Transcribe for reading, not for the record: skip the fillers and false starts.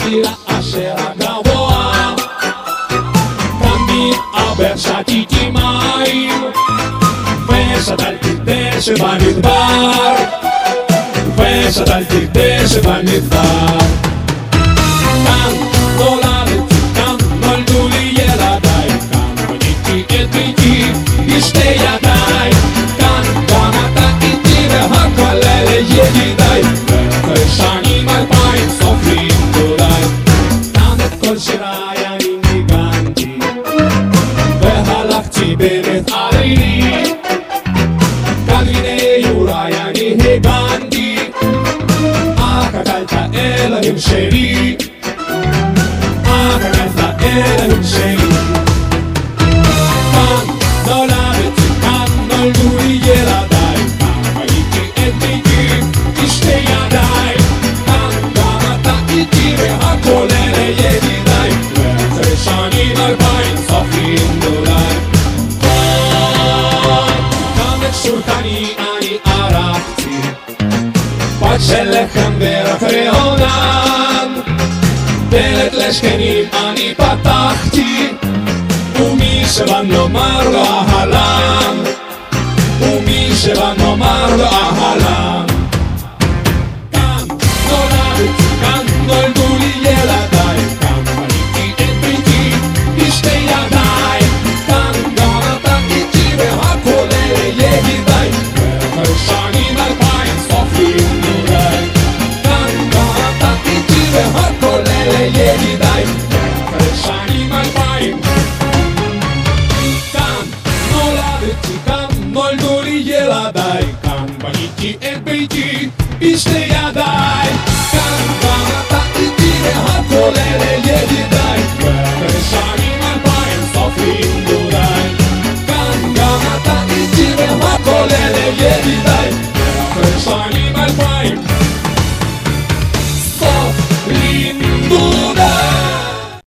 השיר אשר הגבוה, תמיד עבר שתיתי מים, ושתלתי דשא במדבר, ושתלתי דשא במדבר. כאן נולדתי, כאן נולדו לי ילדיי, כאן בניתי את ביתי בשתי ידיי, כאן גם אתה איתי והכל אלה ידידיי, ואחרי שנים 2000 סופרים דודיי. כאן את כל שיריי אני ניגנתי, והלכתי במתארי, כאן מיני יוריי אני הגנתי, אך הקלת אלוהים שלי, אך הקלת אלוהים שלי. כאן נולדתי, כאן נולדו לי ילדיי, כאן בניתי את ביתי בשתי ידיי, כאן גם אתה איתי והכל אלה ידידיי, ואחרי שנים 2000 סופרים דודיי. כאן את שולחני אני ערכתי, פת של לחם ורק רעונן, דלת לשכנים אני פתחתי, ומי שבא נאמר לו אהלן, ומי שבא נאמר לו אהלן. כאן נולדתי, כאן נולדו לי ילדיי, כאן בניתי את ביתי בשתי ידיי, כאן גם אתה איתי והכל אלה ידידיי, ואחרי שנים 2000 סופרים דודיי. כאן גם אתה איתי והכל אלה ידידיי, ואחרי שנים 2000. כאן נולדתי, כאן נולדו לי ילדיי, כאן בניתי את ביתי בשתי ידיי.